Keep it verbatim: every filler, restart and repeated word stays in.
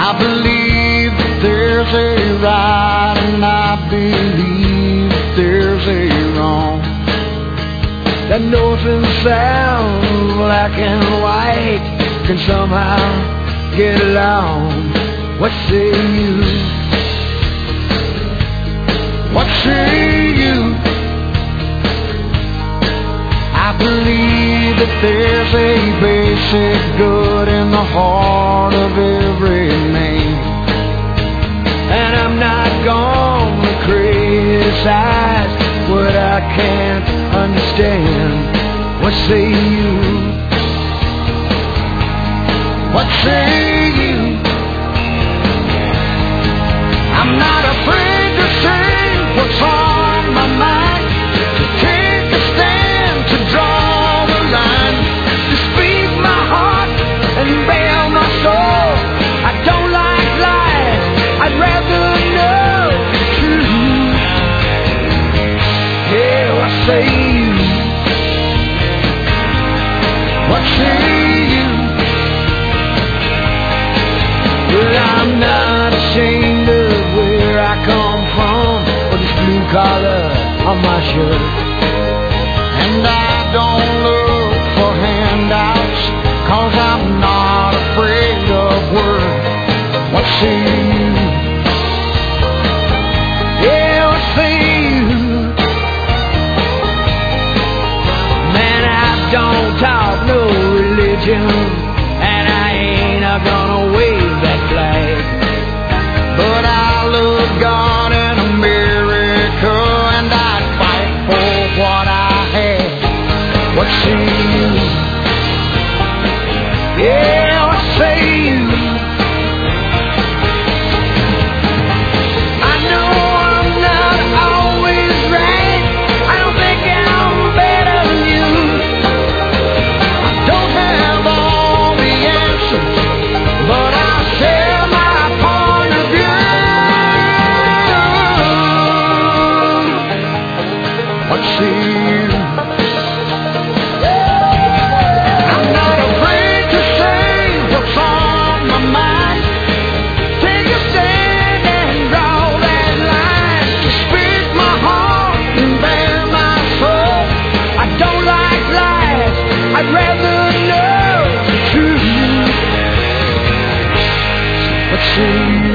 I believe that there's a right and I believe that there's a wrong. That north and south, black and white, can somehow get along. What say you? What say you? I believe that there's a basic good in the heart of every man, and I'm not gonna criticize what I can't understand. What say you? What say you? I'm not afraid to say what's on my mind, to take a stand, to draw the line, to speak my heart and bare my soul. I don't like lies, I'd rather know the truth. Yeah, what say you? What say you? Well, I'm not ashamed of where I come from, or this blue collar on my shirt, and I don't look for handouts, cause I'm not afraid of work. What say you? Yeah, what say you? Man, I don't talk no religion, and I ain't a gonna wave that flag, but I love God and America, and I'd fight for what I had. What say you? Yeah, what say you? I know I'm not always right, I don't think I'm better than you, I don't have all the answers, but I'll share my point of view. What say you? I'm not afraid to say what's on my mind, take a stand and draw that line, to speak my heart and bare my soul. I don't like lies, I'd rather know the truth. What say you?